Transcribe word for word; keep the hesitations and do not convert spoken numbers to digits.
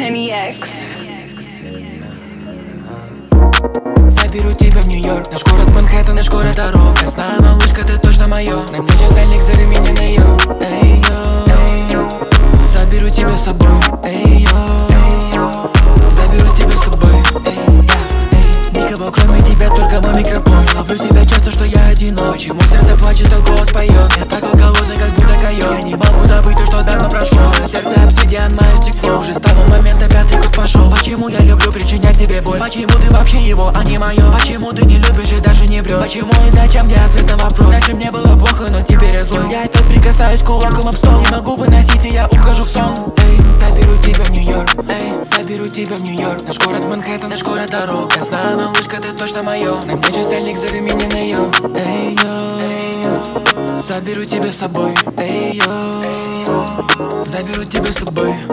Kenny X. Заберу тебя в Нью-Йорк, наш город Манхэттен, наш город дорога. Знаю, малышка, ты точно моё. На мне часельник, зови меня на ё. Эй, йо. Заберу тебя с собой. Эй, йо. Заберу тебя с собой. Эй, я, эй. Никого кроме тебя, только мой микрофон. Ловлю себя часто, что я одинок. Почему сердце плачет, а голос поет? Я такой голодный, как будто койот. Я не могу забыть то, что давно прошло. Сердце обсидиан, мое стекло. Уже с того момента пятый год пошел. Почему я люблю причинять тебе боль? Почему ты вообще его, а не мое? Почему ты не любишь и даже не врешь? Почему и зачем я ответ на вопрос? Раньше мне было плохо, но теперь я злой. Я опять прикасаюсь кулаком об стол. Не могу выносить, и я ухожу в сон. Эй, заберу тебя в Нью-Йорк. Эй, заберу тебя в Нью-Йорк. Наш город Манхэттен, наш город дорог. Я знаю, малышка, ты точно моё. На мне часельник, зови меня на ё. Эй, йо. Заберу тебя с собой. Эй, йо. Заберу тебя с собой.